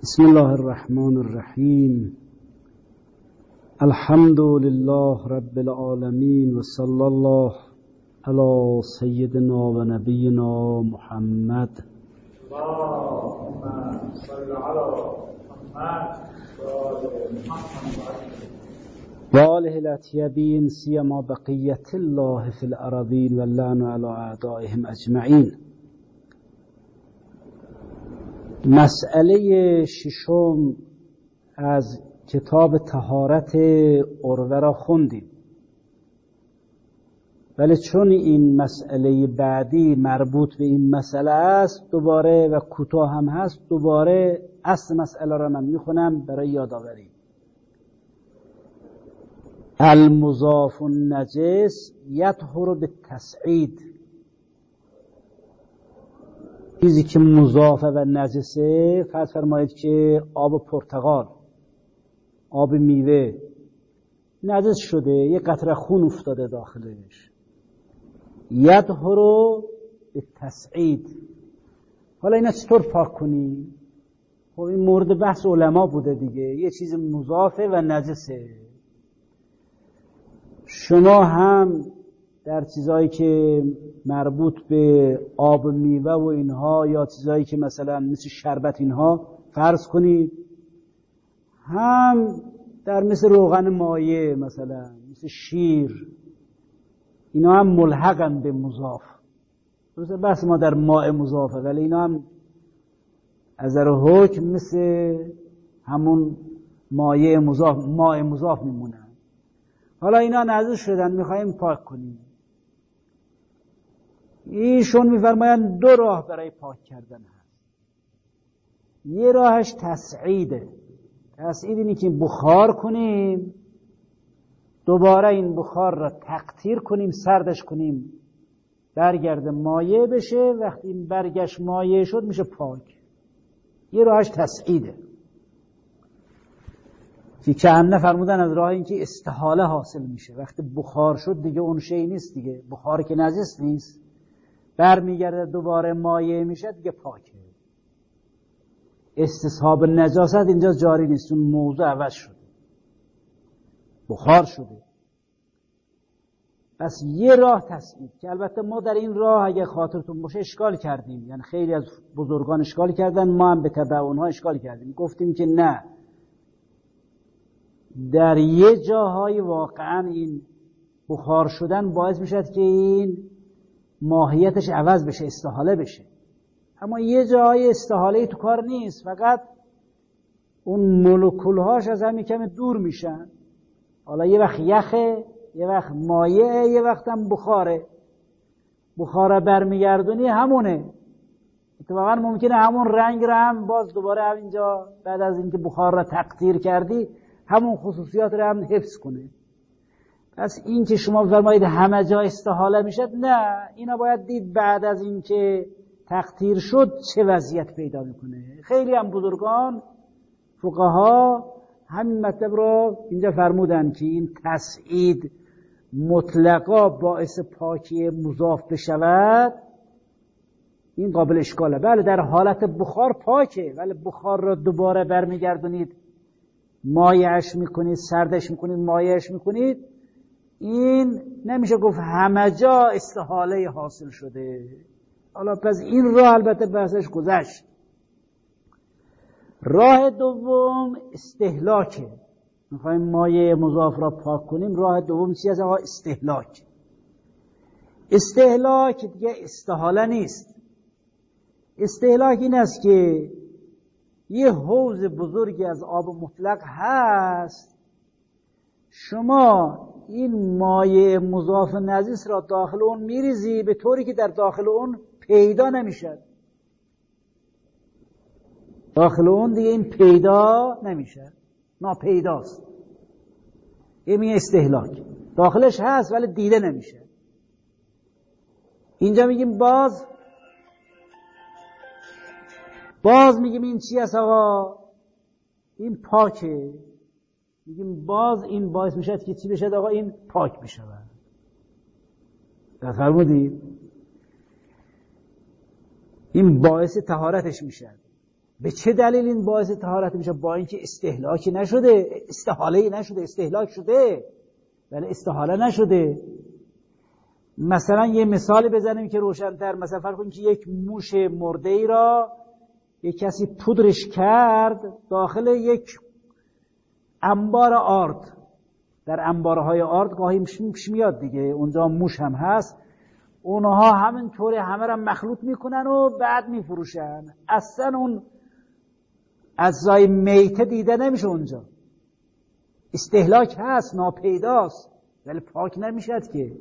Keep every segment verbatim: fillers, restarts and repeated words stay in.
بسم الله الرحمن الرحیم. الحمد لله رب العالمین و صلی الله علی سیدنا و نبینا محمد. اللهم صل علی محمد و آله الاطیبین سیما بقیت الله فی الارضین و اللعن علی اعدائهم اجمعین. مسئله ششم از کتاب طهارت عروه را خوندیم، ولی چون این مسئله بعدی مربوط به این مسئله است دوباره و کوتاه هم هست، دوباره اصل مسئله را من میخونم برای یادآوری. المضاف النجس یطهر بالتصعید. چیزی که مضافه و نجسه، فرض فرمایید که آب پرتقال، آب میوه نجس شده، یه قطره خون افتاده داخلش، یطهر بالتصعید. حالا اینا چطور پاک کنی؟ خب این مورد بحث علما بوده دیگه. یه چیز مضافه و نجسه، شما هم در چیزایی که مربوط به آب میوه و اینها یا چیزایی که مثلا مثل شربت اینها فرض کنید، هم در مثل روغن مایع مثلا مثل شیر، اینا هم ملحقن به مضاف. درسته بس ما در ماء مضافه، ولی اینا هم از در حکم مثل همون مایع مضاف ماء مضاف میمونن. حالا اینا نجس شدن، میخوایم پاک کنیم. ایشون میفرمایند دو راه برای پاک کردن هست. یه راهش تصعیده. تصعید اینی که بخار کنیم، دوباره این بخار را تقطیر کنیم، سردش کنیم، برگرده مایع بشه. وقتی این برگشت مایع شد میشه پاک. یه راهش تصعیده که کهنه فرمودن از راه این که استحاله حاصل میشه. وقتی بخار شد دیگه اون شی نیست دیگه، بخار که نجس نیست، برمیگرده دوباره مایع میشه دیگه پاکه. استصحاب نجاست اینجا جاری نیست، چون موضوع عوض شده، بخار شده. پس یه راه تصعید که البته ما در این راه اگه خاطرتون باشه اشکال کردیم، یعنی خیلی از بزرگان اشکال کردن، ما هم به تبع اونها اشکال کردیم. گفتیم که نه، در یه جاهای واقعا این بخار شدن باعث میشد که این ماهیتش عوض بشه، استحاله بشه. اما یه جای استحاله تو کار نیست، فقط اون مولکولهاش از هم کم دور میشن. حالا یه وقت یخه، یه وقت مایعه، یه وقت هم بخاره. بخاره برمیگردونی همونه، اتفاقا ممکنه همون رنگ رو هم باز دوباره همینجا بعد از اینکه بخار رو تقطیر کردی همون خصوصیات رو هم حفظ کنه. پس این که شما فرمایید همه جا استحاله میشد، نه، اینا باید دید بعد از اینکه تقطیر شد چه وضعیت پیدا میکنه. خیلی هم بزرگان فقها همین مطلب رو اینجا فرمودن که این تصعید مطلقا باعث پاکی مضاف بشود، این قابل اشکاله. بله در حالت بخار پاکه، ولی بخار رو دوباره برمیگردونید، مایعش میکنید، سردش میکنید، مایعش میکنید، این نمیشه گفت همه جا استحاله حاصل شده. حالا پس این راه البته بحثش گذشت. راه دوم استهلاکه. میخوایم مایع مضاف را پاک کنیم، راه دوم چی است؟ آقا استهلاک. استهلاک دیگه استحاله نیست. استهلاک این است که یه حوض بزرگی از آب مطلق هست، شما این مایع مضاف نجس را داخل اون میریزی به طوری که در داخل اون پیدا نمیشه. داخل اون دیگه این پیدا نمیشه، ناپیداست. این میگه استهلاک. داخلش هست ولی دیده نمیشه. اینجا میگیم باز باز میگیم این چی است آقا؟ این پاکه. میگیم باز این باعث میشه که چی بشه آقا؟ این پاک بشه. در فرمودید این باعث طهارتش میشه. به چه دلیل این باعث طهارت میشه؟ با اینکه استهلاکی نشده، استحاله‌ای نشده، استهلاک شده ولی استحاله نشده. مثلا یه مثالی بزنیم که روشن‌تر. مثلا فرض کنید که یک موش مرده ای را یک کسی پودرش کرد داخل یک انبار آرد. در انبارهای آرد گاهی پیش میاد دیگه، اونجا موش هم هست، اونها همینطوری همه را مخلوط میکنن و بعد میفروشن. اصلا اون اجزای میته دیده نمیشه اونجا، استهلاک هست، ناپیداست ولی پاک نمیشد که.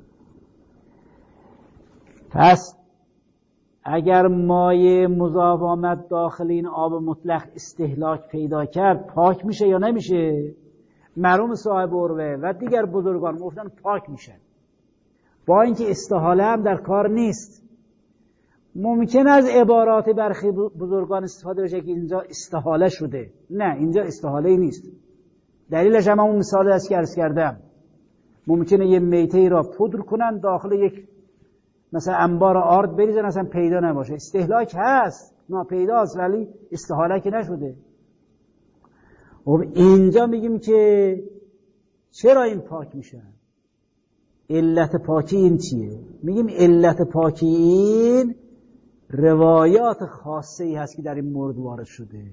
پس اگر مایع مضاف آمد داخل این آب مطلق استهلاک پیدا کرد، پاک میشه یا نمیشه؟ مرحوم صاحب عروه و دیگر بزرگان گفتن پاک میشن، با اینکه استحاله هم در کار نیست. ممکن از عبارات برخی بزرگان استفاده بشه که اینجا استحاله شده. نه، اینجا استحاله نیست. دلیلش هم اون مثال است که عرض کردم. ممکنه یه میته را پودر کنن داخل یک مثلا انبار آرد بریزن اصلا پیدا نباشه. استهلاک هست، ناپیداست ولی استحاله که نشده. خب اینجا میگیم که چرا این پاک میشن؟ علت پاکی این چیه؟ میگیم علت پاکی این روایات خاصه ای هست که در این مورد وارد شده.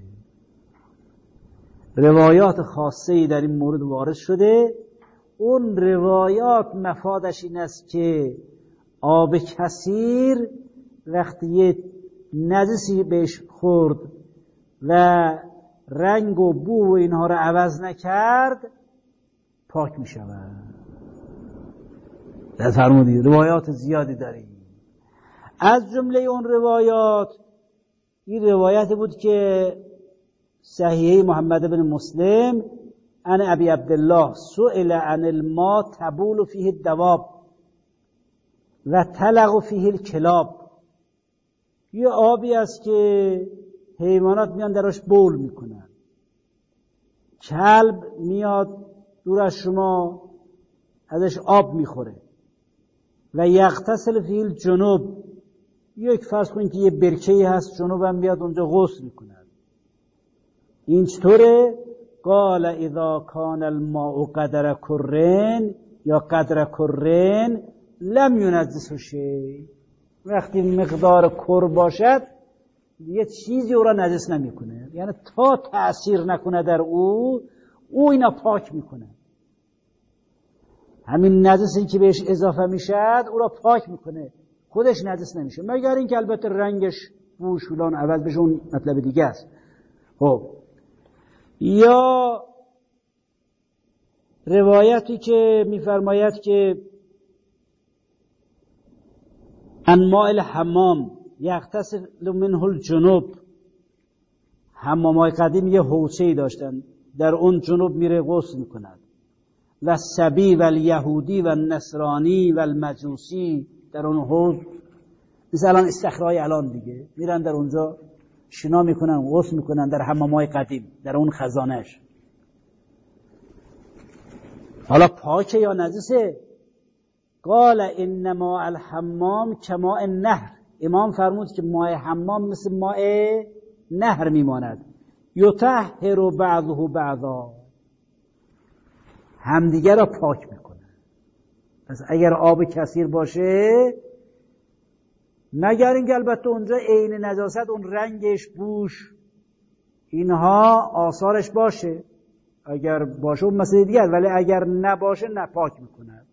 روایات خاصه ای در این مورد وارد شده. اون روایات مفادش این است که آب کثیر وقتی یه نجسی بهش خورد و رنگ و بو و اینها رو عوض نکرد، پاک می شود. در فرمودید روایات زیادی داریم. از جمله اون روایات این روایتی بود که صحیحه محمد بن مسلم عن ابی عبدالله سئل عن الماء تبول فیه الدواب و تلغ فیه الکلاب. یه آبی است که حیوانات میان درش بول میکنن، کلب میاد دور از شما ازش آب میخوره. و یغتسل فیه الجنوب، یک فرض کنید که یه برکه‌ای هست جنوب هم میاد اونجا غسل میکنن. این چطوره؟ قال اذا کان الماء قدر کرن یا قدر کرن لم ینجسه شیء. وقتی مقدار کر باشد یه چیزی او را نجس نمیکنه، یعنی تا تأثیر نکنه در او او اینا پاک میکنه. همین نجسی که بهش اضافه میشد او را پاک میکنه، خودش نجس نمیشه، مگر اینکه البته رنگش بوش فلان عوض بشه، اون مطلب دیگه است. خب یا روایتی که میفرماید که انماء الحمام یغتسل منه الجنوب. حمامای قدیم یه حوضه‌ای داشتن، در اون جنوب میره غسل میکند. و سبی و الیهودی و النصرانی و المجوسی در اون حوض، مثلا استخرای الان دیگه میرن در اونجا شنا میکنن، غسل میکنن در حمامای قدیم، در اون خزانش. حالا پاکه یا نجسه؟ قال انما الحمام کماء النهر. امام فرمود که ماء حمام مثل ماء نهر میماند. یطهر بعضه بعضا، همدیگه را پاک میکنه. پس اگر آب کثیر باشه، مگر اینکه البته اونجا عین نجاست، اون رنگش، بوش، اینها آثارش باشه، اگر باشه اون مسئله دیگه، ولی اگر نباشه نه، پاک میکنه.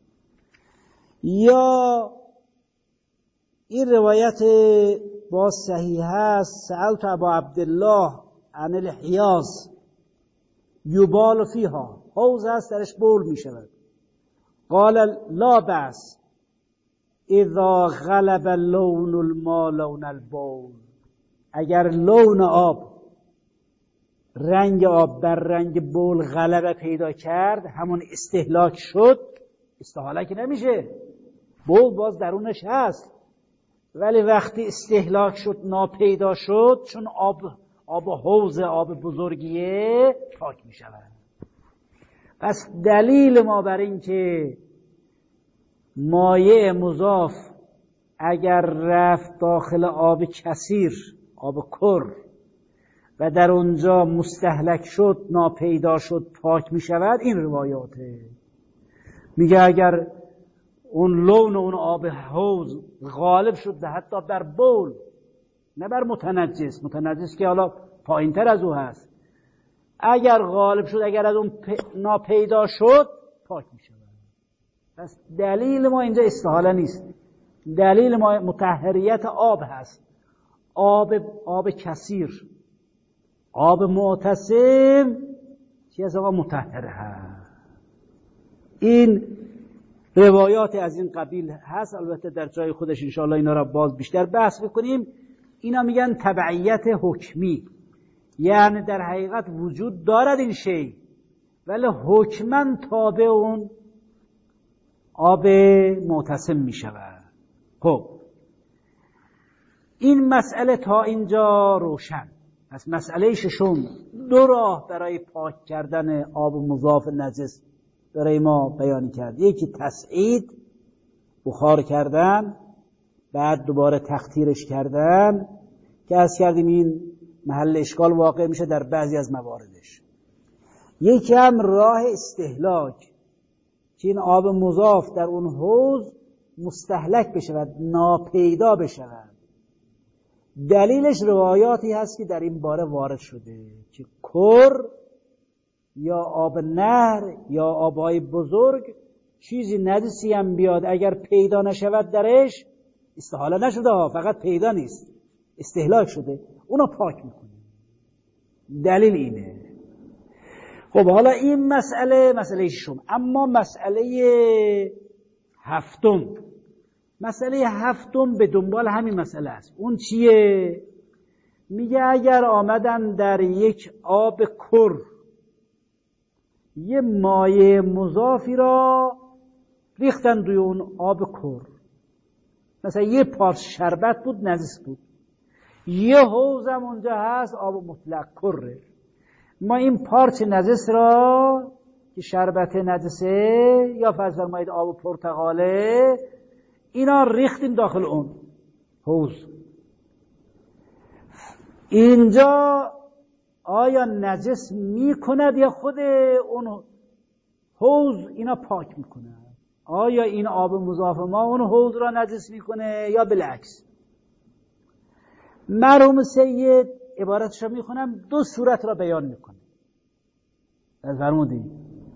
یا این روایت با صحیح است، سألت ابا عبدالله عن الحیاض یبال فیها، حوض هست درش بول می شود. قال لا بأس اذا غلب لون الماء لون البول. اگر لون آب، رنگ آب بر رنگ بول غلبه پیدا کرد، همون استهلاک شد. استحاله که نمیشه، بول باز درونش هست، ولی وقتی استهلاک شد، ناپیدا شد، چون آب آب حوض، آب بزرگیه، پاک می شود. پس دلیل ما بر این که مایع مضاف اگر رفت داخل آب کثیر، آب کر، و در اونجا مستهلک شد، ناپیدا شد، پاک می شود. این روایاته. میگه اگر اون لون اون آب حوض غالب شد حتی بر بول، نه بر متنجس، متنجس که حالا پایین تر از او هست، اگر غالب شد، اگر از اون ناپیدا شد، پاک می شود. پس دلیل ما اینجا استحاله نیست، دلیل ما مطهریت آب هست. آب آب کثیر، آب معتصم چی از آقا مطهره هست. این روایات از این قبیل هست. البته در جای خودش انشاءالله اینا را باز بیشتر بحث بکنیم. اینا میگن تبعیت حکمی، یعنی در حقیقت وجود دارد این شی ولی حکماً تابع اون آب معتصم میشود. خب این مسئله تا اینجا روشن. پس مسئله ششم، دو راه برای پاک کردن آب مضاف نجس برای ما بیان کرد. یکی تسعید، بخار کردن، بعد دوباره تختیرش کردن که از کردیم این محل اشکال واقع میشه در بعضی از مواردش. یکی هم راه استهلاک که این آب مضاف در اون حوض مستهلک بشود، ناپیدا بشود. دلیلش روایاتی هست که در این باره وارد شده که کر یا آب نهر یا آبهای بزرگ چیزی نجسی هم بیاد اگر پیدا نشود درش، استحاله نشده ها، فقط پیدا نیست، استهلاک شده، اونو پاک میکنه. دلیل اینه. خب حالا این مسئله مسئله ششم. اما مسئله هفتم، مسئله هفتم به دنبال همین مسئله است. اون چیه؟ میگه اگر آمدن در یک آب کر یه مایع مضافی را ریختن روی اون آب کر، مثلا یه پارچ شربت بود نجس بود، یه حوضم اونجا هست آب مطلق کره، ما این پارچ نجس را که شربت نجسه یا فرض فرمایید آب پرتقاله، اینا ریختیم داخل اون حوض. اینجا آیا نجس میکند یا خود اون حوض اینا پاک میکند؟ آیا این آب مضاف ما اون حوض را نجس میکنه یا بالعکس؟ مرحوم سید عبارتش رو میخونم، دو صورت را بیان میکنه. فرمودید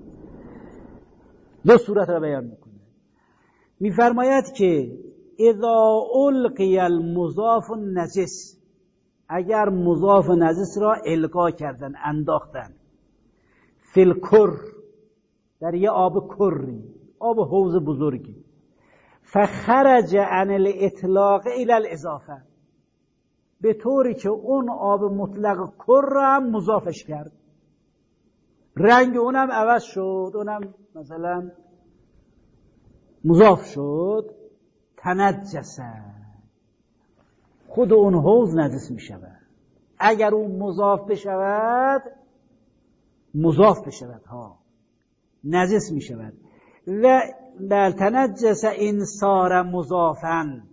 دو صورت را بیان میکنه. میفرماید که اذا القی المضاف النجس، اگر مضاف نجس را القا کردن، انداختن، فی الکر، در یه آب کری، آب حوض بزرگی، فخرج عن الاطلاق الى الاضافه، به طوری که اون آب مطلق کر را هم مضافش کرد، رنگ اونم عوض شد، اونم مثلا مضاف شد، تنجسه، خود اون حوض نجس می شود. اگر اون مضاف بشود، مضاف بشود ها، نجس می شود. و بل تنجس این صار مضافا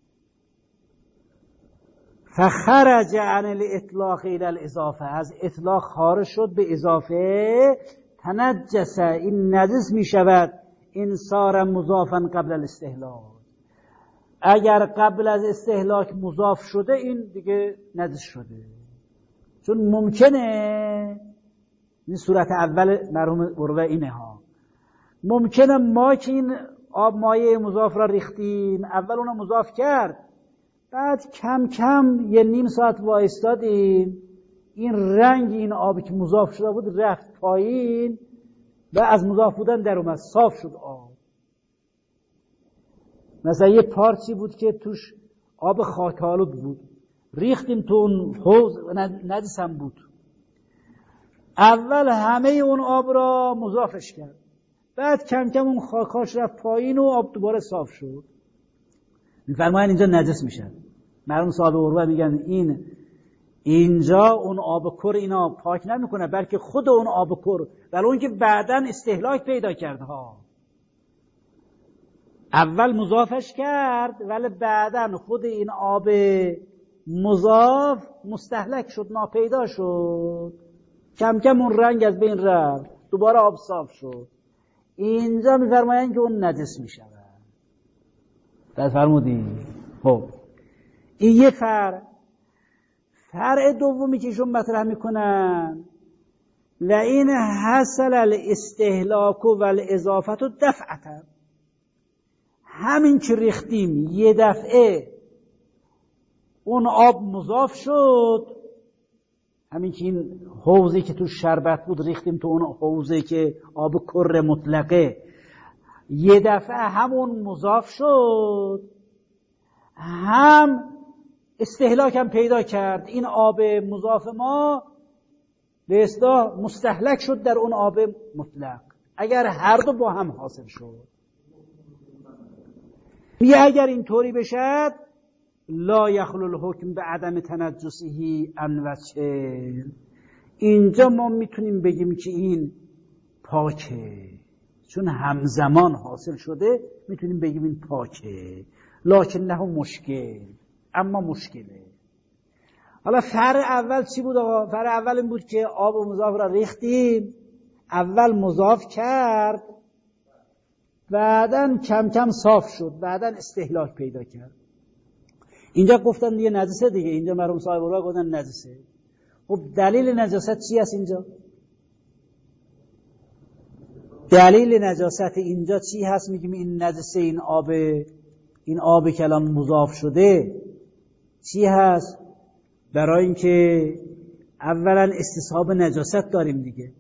فخرج عن الاطلاق الى الاضافه، از اطلاق خارج شد به اضافه، تنجس، این نجس می شود. این صار مضافا قبل الاستهلاک، اگر قبل از استهلاک مضاف شده این دیگه نجس شده. چون ممکنه، این صورت اول مرحوم عروه اینه ها، ممکنه ما که این آب مایع مضاف را ریختیم، اول اونو مضاف کرد، بعد کم کم یه نیم ساعت وایستادیم، این رنگ این آبی که مضاف شده بود رفت پایین و از مضاف بودن در اومد، صاف شد آب. مثلا یه پارچی بود که توش آب خاک‌آلود بود، ریختیم تو اون حوض، نجس هم بود، اول همه اون آب را مضافش کرد، بعد کم کم اون خاکاش رفت پایین و آب دوباره صاف شد. میفرماین اینجا نجس میشن. مرحوم صاحب عروه میگن این اینجا اون آب کر اینا پاک نمیکنه، بلکه خود اون آب کر، ولی اون که بعدن استهلاک پیدا کرد ها، اول مضافش کرد ولی بعدن خود این آب مضاف مستهلک شد، ناپیدا شد، کم کم اون رنگ از بین رفت، دوباره آب صاف شد. اینجا میفرمایند که اون نجس میشود. دست فرمودی؟ خب این یه فرع. فرع دومی که ایشون مطرح میکنن لئن حصل الاستهلاک و الاضافه دفعتا، همین که ریختیم یه دفعه اون آب مضاف شد، همین که این حوضی که تو شربت بود ریختیم تو اون حوضی که آب کر مطلقه، یه دفعه همون مضاف شد، هم استهلاک هم پیدا کرد. این آب مضاف ما به اصطلاح مستهلک شد در اون آب مطلق. اگر هر دو با هم حاصل شد، میگه اگر اینطوری بشد لا یخلو الحکم به عدم تنجسه عن وجه، اینجا ما میتونیم بگیم که این پاکه، چون همزمان حاصل شده میتونیم بگیم این پاکه. لکن نه مشکل، اما مشکله. حالا فرع اول چی بود آقا؟ فرع اول این بود که آب و مضاف را ریختیم، اول مضاف کرد، بعدن کم کم صاف شد، بعدن استهلاک پیدا کرد. اینجا گفتن دیگه نجسه دیگه، اینجا مرحوم صاحب را گفتن نجسه. خب دلیل نجاست چی است اینجا؟ دلیل نجاست اینجا چی هست؟ میگیم این نجسه، این آب، این آب که الان مضاف شده چی هست؟ برای اینکه اولا استصحاب نجاست داریم دیگه.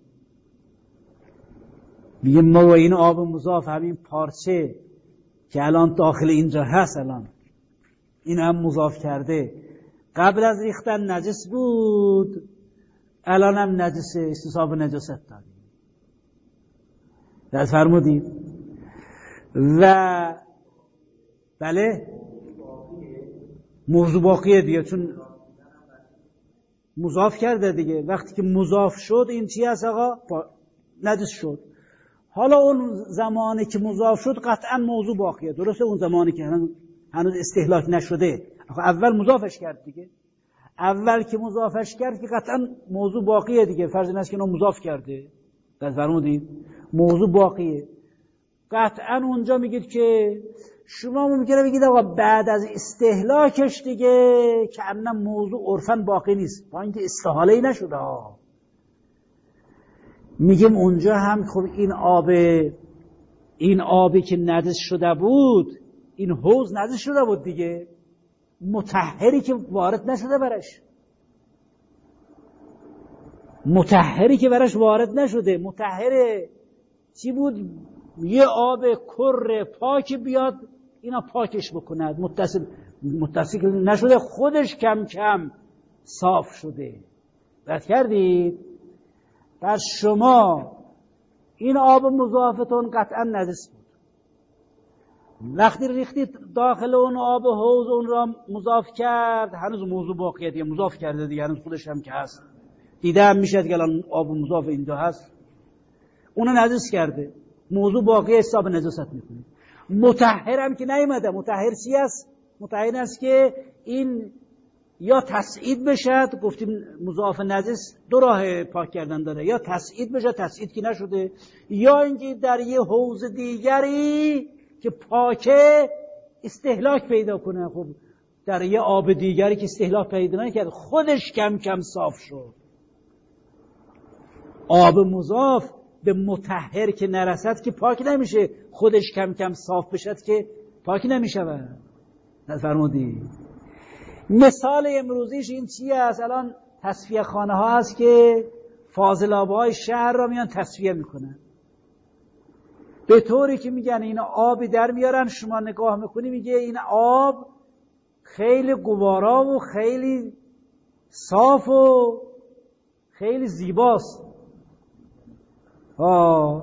میگیم ما و این آب مضاف، همین پارچه که الان داخل اینجا هست، الان این هم مضاف کرده، قبل از ریختن نجس بود، الان هم نجسه، استصحاب نجاست داریم. دست فرمودید؟ و بله موضوع باقیه دیگه، چون مضاف کرده دیگه. وقتی که مضاف شد این چی هست آقا؟ نجس شد. حالا اون زمانی که مضاف شد قطعا موضوع باقیه، درسته؟ اون زمانی که هنوز استهلاک نشده، اول مضافش کرد دیگه، اول که مضافش کرد که قطعا موضوع باقیه دیگه. فرض این است که اونو مضاف کرده، دست فرمودید؟ موضوع باقیه. قطعا اونجا میگید که شما ممکنه بگید آقا بعد از استهلاکش دیگه که انا موضوع عرفاً باقی نیست، با اینکه استحاله‌ای نشده ها. میگیم اونجا هم خب این آب، این آبی که نجس شده بود، این حوض نجس شده بود دیگه، مطهری که وارد نشده برش، مطهری که برش وارد نشده. مطهر چی بود؟ یه آب کر پاک بیاد اینا پاکش بکند، متصل متصل نشده، خودش کم کم صاف شده. رد کردید؟ پس شما این آب مضافتون قطعا نجس بود. وقتی ریختید داخل اون آب حوض، اون را مضاف کرد، هنوز موضوع باقیه دیگه، مضاف کرده دیگه، هنوز خودش هم که هست، دیده هم میشه که الان آب مضاف اینجا هست، اونو نجس کرده، موضوع باقی حساب نجاست میکنه. مطهر هم که نیامده. مطهر چی است؟ مطهر است که این یا تسعید بشد، گفتیم مضاف نجس دو راه پاک کردن داره، یا تسعید بشه، تسعید که نشده، یا اینکه در یه حوض دیگری که پاکه استهلاک پیدا کنه. خب در یه آب دیگری که استهلاک پیدا نکرد، خودش کم کم صاف شد. آب مضاف به مطهر که نرسد که پاک نمیشه، خودش کم کم صاف بشد که پاک نمیشه. فرمودی؟ مثال امروزیش این چیه است؟ الان تصفیه خانه ها هست که فاضل آبهای شهر را میان تصفیه میکنن، به طوری که میگن این آبی در میارن، شما نگاه میکنی میگه این آب خیلی گوارا و خیلی صاف و خیلی زیباست. آه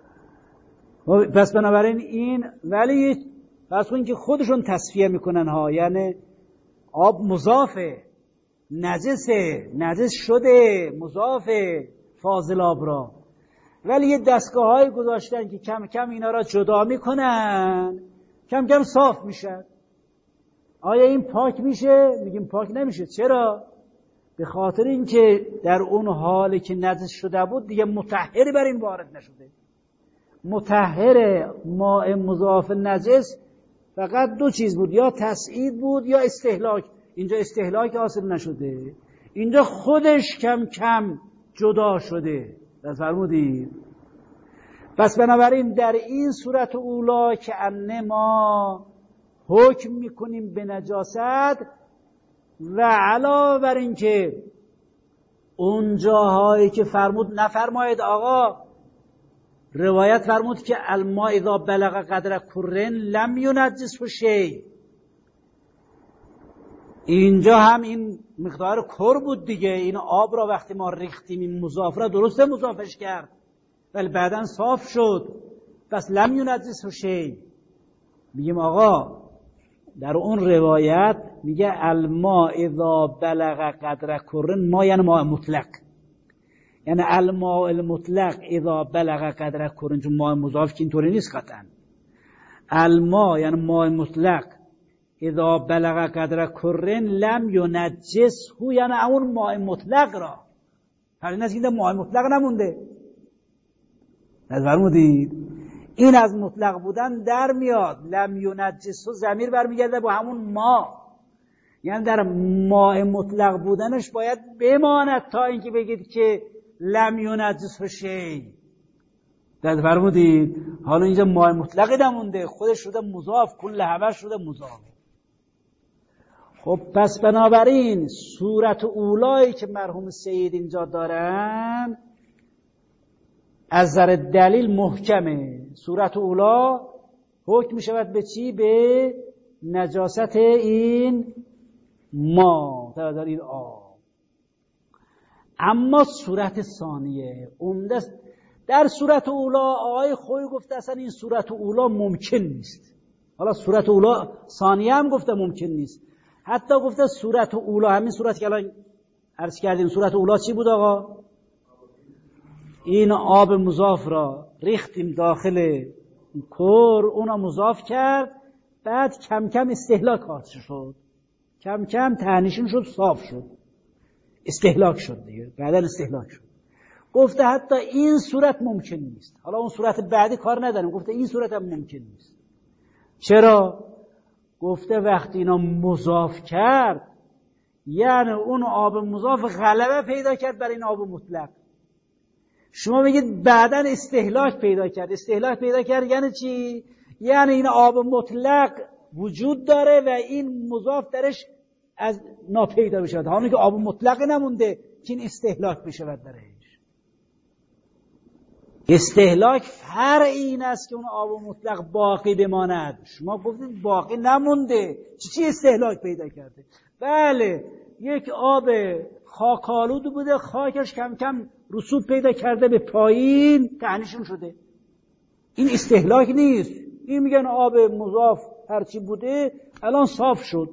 پس بنابراین این، ولی پس اون که خودشون تصفیه میکنن ها، یعنی آب مضافه، نجسه، نجس شده، مضافه فاضل آب را، ولی یه دستگاه های گذاشتن که کم کم اینا را جدا میکنن، کم کم صاف میشن. آیا این پاک میشه؟ میگیم پاک نمیشه. چرا؟ به خاطر اینکه در اون حالی که نجس شده بود دیگه مطهری بر این وارد نشده. مطهر ماء مضاف نجس فقط دو چیز بود، یا تسعید بود یا استهلاک. اینجا استهلاک حاصل نشده، اینجا خودش کم کم جدا شده. دست فرمودید؟ پس بنابراین در این صورت اولا که انه ما حکم میکنیم به نجاست و علاوه بر این که اون جاهایی که فرمود نفرماید آقا، روایت فرمود که الماء اذا بلغ قدر کرن لم ینجسه شیء. اینجا هم این مقدار کر بود دیگه. این آب را وقتی ما ریختیم این مضاف را درسته مضافش کرد ولی بعداً صاف شد، پس لم ینجسه شیء. میگیم آقا در اون روایت میگه الماء اذا بلغ قدر کرن، ما یعنی ماء مطلق، یعنی الماء المطلق اذا بلغ قدر کرن، چون ماء مضاف که اینطوری نیست قطعا. الماء یعنی ماء مطلق اذا بلغ قدر کرن لم ینجسه، یعنی اون ماء مطلق را. هر این است که ماء مطلق نمونده. از فرمودید این از مطلق بودن در میاد. لم ینجسه ضمیر برمیگرده با همون ما، یعنی در ماء مطلق بودنش باید بماند تا اینکه بگید که لم ینجسه شیء. در فرمودید حالا اینجا ماء مطلقی نمونده، خودش شده مضاف، کل همش شده مضاف. خب پس بنابراین صورت اولایی که مرحوم سید اینجا دارن از نظر دلیل محکمه. صورت اولا حکم میشود به چی؟ به نجاست این ما در این آب. اما صورت ثانیه عمده است. در صورت اولا آقای خوی گفته اصلا این صورت اولا ممکن نیست. حالا صورت اولا ثانیه هم گفته ممکن نیست، حتی گفته صورت اولا، همین صورت که الان عرض کردیم، صورت اولا چی بود آقا؟ این آب مضاف را ریختیم داخل کور، اونا مضاف کرد، بعد کم کم استهلاک حاصل شد، کم کم تهنیشون شد، صاف شد، استهلاک شد دیگه، بعدا استهلاک شد. گفته حتی این صورت ممکن نیست. حالا اون صورت بعدی کار نداریم، گفته این صورت هم ممکن نیست. چرا؟ گفته وقتی اینا مضاف کرد، یعنی اون آب مضاف غلبه پیدا کرد بر این آب مطلق. شما میگید بعدن استهلاک پیدا کرد. استهلاک پیدا کرد یعنی چی؟ یعنی این آب مطلق وجود داره و این مضاف درش از ناپیدا بشود، حالا که آب مطلق نمونده که این استهلاک بشود درش. استهلاک فرع این است که اون آب مطلق باقی بماند. شما گفتید باقی نمونده، چی چی استهلاک پیدا کرده؟ بله، یک آب خاکالود بوده، خاکش کم کم رسوب پیدا کرده به پایین، تهنیشون شده. این استهلاک نیست. این میگن آب مضاف هرچی بوده الان صاف شد.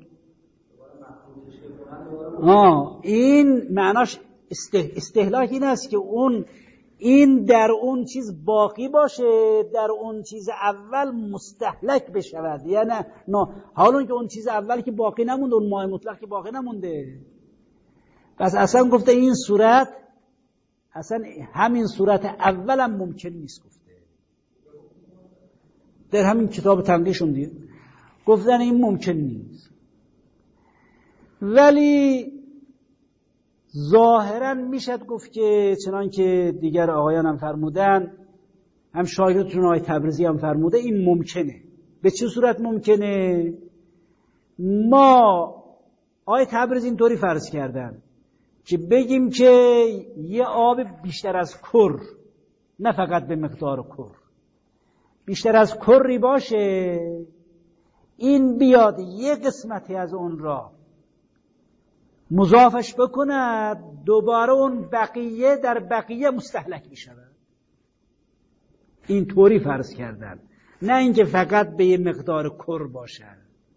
آه این معناش استهلاک این است که اون این در اون چیز باقی باشه، در اون چیز اول مستهلک بشود. یعنی نه، حالا که اون چیز اول که باقی نمونده، اون ماء مطلق که باقی نمونده. پس اصلا گفته این صورت، اصلا همین صورت اول هم ممکن نیست. گفته در همین کتاب تنقیشون دید گفتن این ممکن نیست. ولی ظاهرا میشد گفت که چنان که دیگر آقایان هم فرمودن، هم شاگردتون آقای تبریزی هم فرموده، این ممکنه. به چه صورت ممکنه؟ ما آقای تبریزی اینطوری فرض کردن که بگیم که یه آب بیشتر از کر، نه فقط به مقدار کر، بیشتر از کری باشه، این بیاد یه قسمتی از اون را مضافش بکند، دوباره اون بقیه در بقیه مستهلک می شود. این طوری فرض کردن، نه اینکه فقط به یه مقدار کر باشد.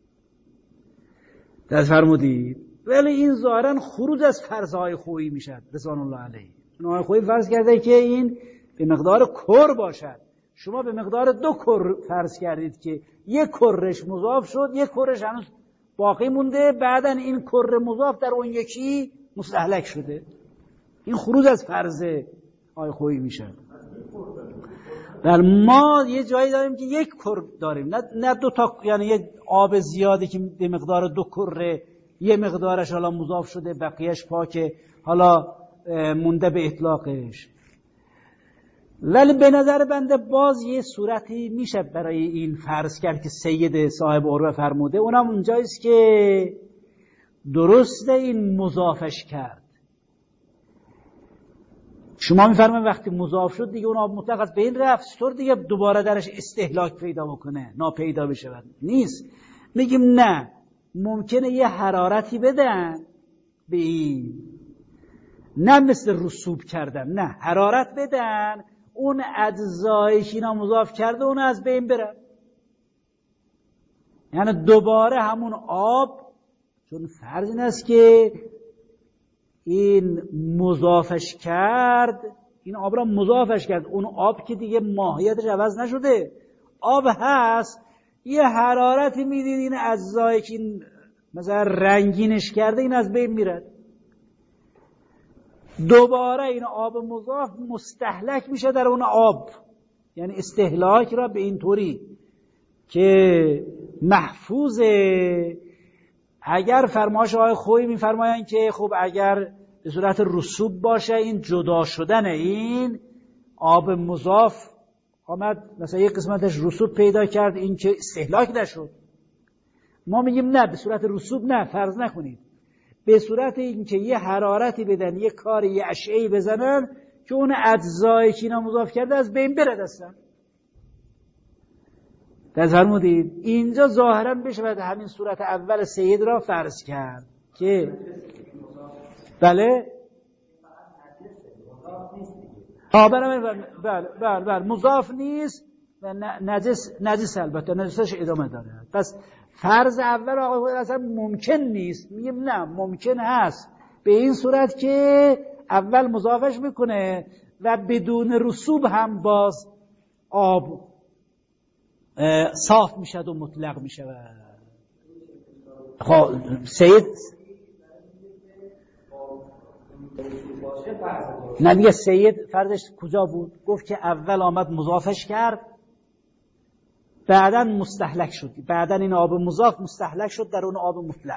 دست فرمودید؟ ولی این ظاهرا خروج از فرضهای خویی می شد رضوان الله علیه. چون آقای خویی فرض کرده که این به مقدار کر باشد، شما به مقدار دو کر فرض کردید که یک کرش مضاف شد، یک کرش هنوز باقی مونده، بعدن این کره مضاف در اون یکی مستهلک شده. این خروج از فرض آی خویی میشه. در ما یه جایی داریم که یک کره داریم، نه نه دو تا، یعنی یک آب زیادی که به مقدار دو کره، یه مقدارش حالا مضاف شده بقیهش پاکه، حالا مونده به اطلاقش. ولی به نظر بنده باز یه صورتی میشه برای این فرض کرد که سید صاحب عروه فرموده، اونم اونجاییست که درسته این مضافش کرد. شما میفرمایید وقتی مضاف شد دیگه اون آب مطلق از بین رفت، چطور دیگه دوباره درش استهلاک پیدا بکنه، ناپیدا بشه؟ نیست. میگیم نه، ممکنه یه حرارتی بدن به این، نه مثل رسوب کردن، نه حرارت بدن، اون اجزایش اینا مضاف کرده اون از بین بره، یعنی دوباره همون آب، چون فرض این است که این مضافش کرد، این آب را مضافش کرد، اون آب که دیگه ماهیتش عوض نشده، آب هست، یه حرارتی میدید این اجزایی که این مثلا رنگینش کرده این از بین میره، دوباره این آب مضاف مستهلک میشه در اون آب. یعنی استهلاک را به این طوری که محفوظه. اگر فرمایش آقای خویی میفرمایند که خب اگر به صورت رسوب باشه، این جدا شدن این آب مضاف آمد مثلا یک قسمتش رسوب پیدا کرد، این که استهلاک نشد، ما میگیم نه، به صورت رسوب نه، فرض نکنید، به صورت این که یه حرارتی بدن، یه کاری، یه اشعه‌ای بزنن که اون اجزایی که اینا مضاف کرده از بین بره دستن. فرمودید اینجا ظاهرا بشه همین صورت اول سید را فرض کرد که بله ها بله بله بله مضاف نیست و نجس، نجس البته نجسش ادامه داره. پس فرض اول آقای اصلا ممکن نیست. میگیم نه، ممکن هست، به این صورت که اول مضافش میکنه و بدون رسوب هم باز آب صاف میشد و مطلق میشه. خب سید نه دیگه، سید فرضش کجا بود؟ گفت که اول آمد مضافش کرد، بعدن مستهلک شد، بعدن این آب مضاف مستهلک شد در اون آب مطلق،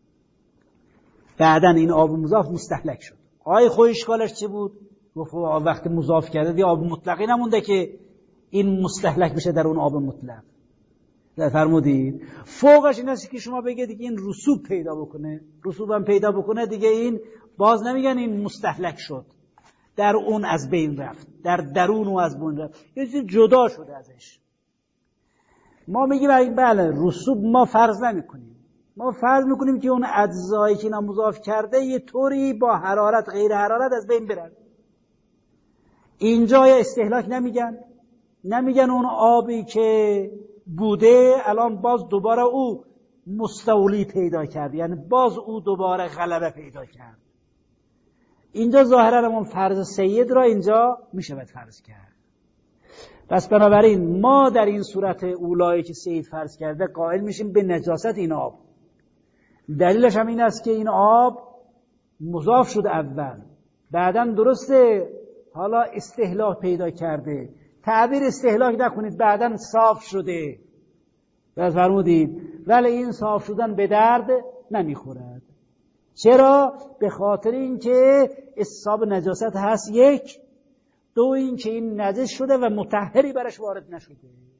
بعدن این آب مضاف مستهلک شد. آقای خوی اشکالش چی بود؟ گفت وقتی مضاف کرده دیگه آب مطلقی نمونده که این مستهلک بشه در اون آب مطلق. در فرمودید فوقش این است که شما بگید دیگه این رسوب پیدا بکنه، رسوب هم پیدا بکنه دیگه این باز نمیگن این مستهلک شد، در اون از بین رفت، در درون و از بین رفت، یه چیز جدا شده ازش. ما میگیم بله رسوب ما فرض نمی کنیم، ما فرض میکنیم که اون اجزایی که اینا مضاف کرده یه طوری با حرارت غیر حرارت از بین برن. اینجا یا استهلاک نمیگن، نمیگن اون آبی که بوده الان باز دوباره او مستولی پیدا کرد، یعنی باز او دوباره غلبه پیدا کرد. اینجا ظاهرا همون فرض سید را اینجا میشه باید فرض کرد. پس بنابراین ما در این صورت اولایی که سید فرض کرده قائل میشیم به نجاست این آب. دلیلش هم این است که این آب مضاف شده اول، بعداً درسته حالا استهلاک پیدا کرده، تعبیر استهلاک نکنید، بعداً صاف شده، بس فرمودید، ولی این صاف شدن به درد نمیخورد. چرا؟ به خاطر اینکه اصحاب نجاست هست یک، دو اینکه این نجس شده و مطهری برش وارد نشده.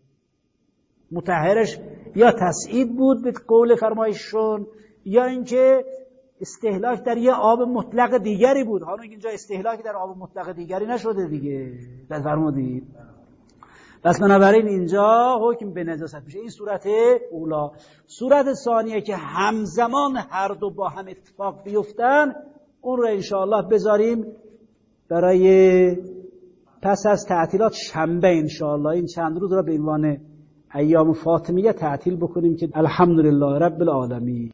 مطهرش یا تسعید بود به قول فرمایششون، یا اینکه استهلاک در یه آب مطلق دیگری بود. حالا اینجا استهلاک در آب مطلق دیگری نشده دیگه، در فرمودید. پس بنابراین اینجا حکم به نجاست میشه. این صورت اولا. صورت ثانیه که همزمان هر دو با هم اتفاق بیفتن، اون رو انشاءالله بذاریم برای پس از تعطیلات شنبه انشاءالله. این چند روز را به عنوان ایام فاطمیه تعطیل بکنیم که الحمدلله رب العالمین.